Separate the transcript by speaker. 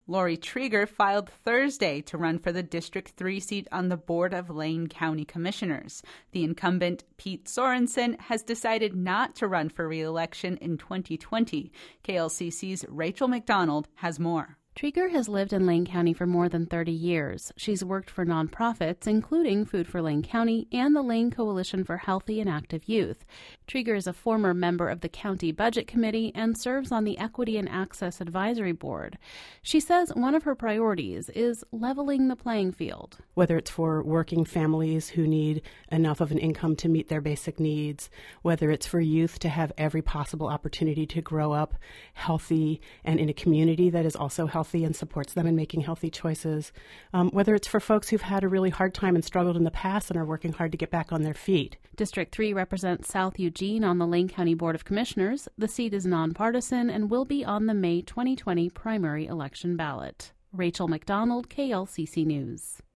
Speaker 1: Lori Trieger filed Thursday to run for the District 3 seat on the Board of Lane County Commissioners. The incumbent, Pete Sorensen, has decided not to run for re-election in 2020. KLCC's Rachel McDonald has more.
Speaker 2: Trieger has lived in Lane County for more than 30 years. She's worked for nonprofits, including Food for Lane County and the Lane Coalition for Healthy and Active Youth. Trieger is a former member of the County Budget Committee and serves on the Equity and Access Advisory Board. She says one of her priorities is leveling the playing field.
Speaker 3: Whether it's for working families who need enough of an income to meet their basic needs, whether it's for youth to have every possible opportunity to grow up healthy and in a community that is also healthy and supports them in making healthy choices, whether it's for folks who've had a really hard time and struggled in the past and are working hard to get back on their feet.
Speaker 2: District 3 represents South Eugene on the Lane County Board of Commissioners. The seat is nonpartisan and will be on the May 2020 primary election ballot. Rachel McDonald, KLCC News.